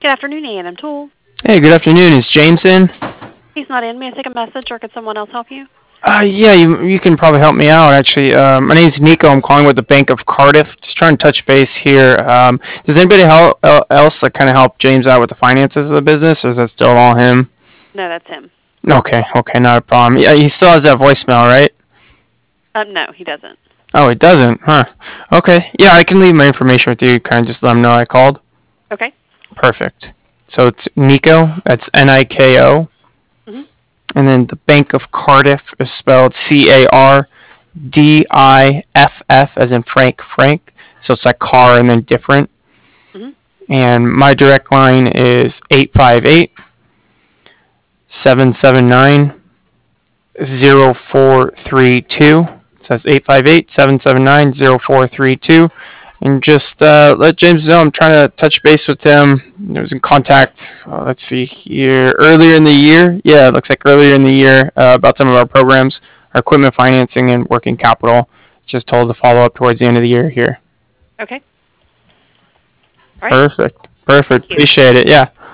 Good afternoon, A&M Tool. Hey, good afternoon. Is James in? He's not in. May I take a message, or could someone else help you? Yeah, you can probably help me out, actually. My name's Nico. I'm calling with the Bank of Cardiff. Just trying to touch base here. Does anybody else kind of help James out with the finances of the business, or is that still all him? No, that's him. Okay, not a problem. Yeah, he still has that voicemail, right? No, he doesn't. Oh, it doesn't, huh? Okay, yeah, I can leave my information with you. Kind of just let him know I called. Okay. Perfect. So it's Nico. That's Niko. Mhm. And then the Bank of Cardiff is spelled Cardiff, as in Frank. So it's like car and then different. Mhm. And my direct line is 858-779-0432. So that's 858-779-0432. And just let James know I'm trying to touch base with him. I was in contact, let's see here, earlier in the year. Yeah, it looks like earlier in the year about some of our programs, our equipment financing and working capital. Just told to follow up towards the end of the year here. Okay. All right. Perfect. Thank you. Appreciate it. Yeah.